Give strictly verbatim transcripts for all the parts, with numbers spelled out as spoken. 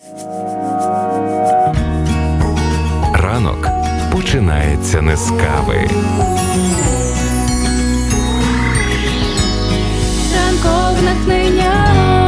Ранок починається не з кави. Ранкове натхнення.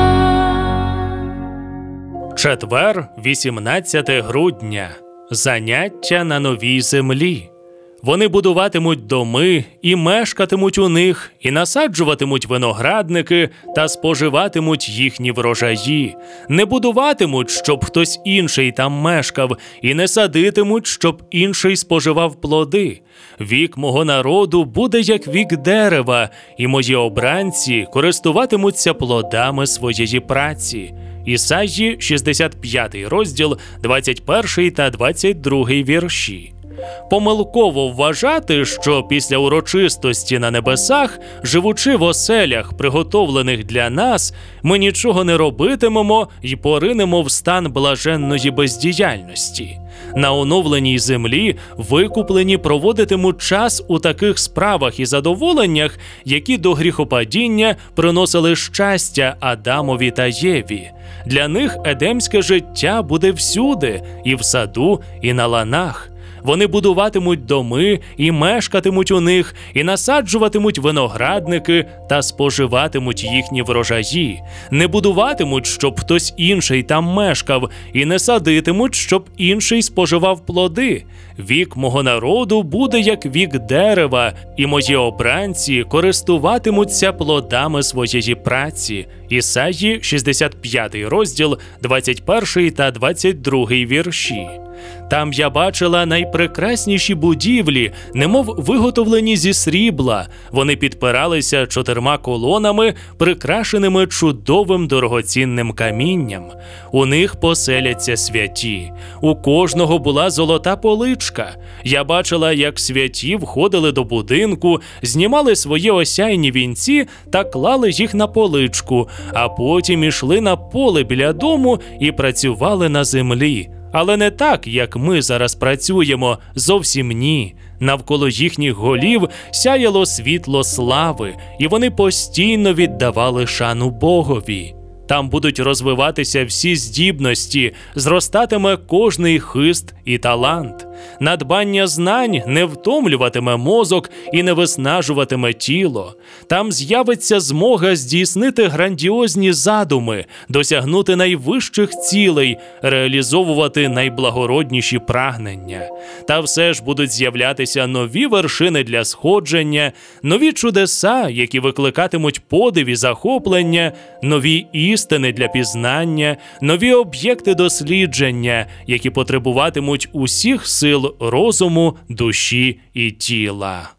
Четвер, вісімнадцяте грудня. Заняття на новій землі. Вони будуватимуть доми, і мешкатимуть у них, і насаджуватимуть виноградники, та споживатимуть їхні врожаї. Не будуватимуть, щоб хтось інший там мешкав, і не садитимуть, щоб інший споживав плоди. Вік мого народу буде як вік дерева, і мої обранці користуватимуться плодами своєї праці. Ісаї, шістдесят п'ятий розділ, двадцять перший та двадцять другий вірші. Помилково вважати, що після урочистості на небесах, живучи в оселях, приготовлених для нас, ми нічого не робитимемо і поринемо в стан блаженної бездіяльності. На оновленій землі викуплені проводитимуть час у таких справах і задоволеннях, які до гріхопадіння приносили щастя Адамові та Єві. Для них едемське життя буде всюди, і в саду, і на ланах. Вони будуватимуть доми, і мешкатимуть у них, і насаджуватимуть виноградники, та споживатимуть їхні врожаї. Не будуватимуть, щоб хтось інший там мешкав, і не садитимуть, щоб інший споживав плоди. Вік мого народу буде як вік дерева, і мої обранці користуватимуться плодами своєї праці. Ісаї, шістдесят п'ятий розділ, двадцять перший та двадцять другий вірші. Там я бачила найпрекрасніші будівлі, немов виготовлені зі срібла. Вони підпиралися чотирма колонами, прикрашеними чудовим дорогоцінним камінням. У них поселяться святі. У кожного була золота поличка. Я бачила, як святі входили до будинку, знімали свої осяйні вінці та клали їх на поличку, а потім ішли на поле біля дому і працювали на землі. Але не так, як ми зараз працюємо, зовсім ні. Навколо їхніх голів сяяло світло слави, і вони постійно віддавали шану Богові. Там будуть розвиватися всі здібності, зростатиме кожний хист і талант. Надбання знань не втомлюватиме мозок і не виснажуватиме тіло. Там з'явиться змога здійснити грандіозні задуми, досягнути найвищих цілей, реалізовувати найблагородніші прагнення. Та все ж будуть з'являтися нові вершини для сходження, нові чудеса, які викликатимуть подив і захоплення, нові істини для пізнання, нові об'єкти дослідження, які потребуватимуть усіх сил розуму, душі і тіла.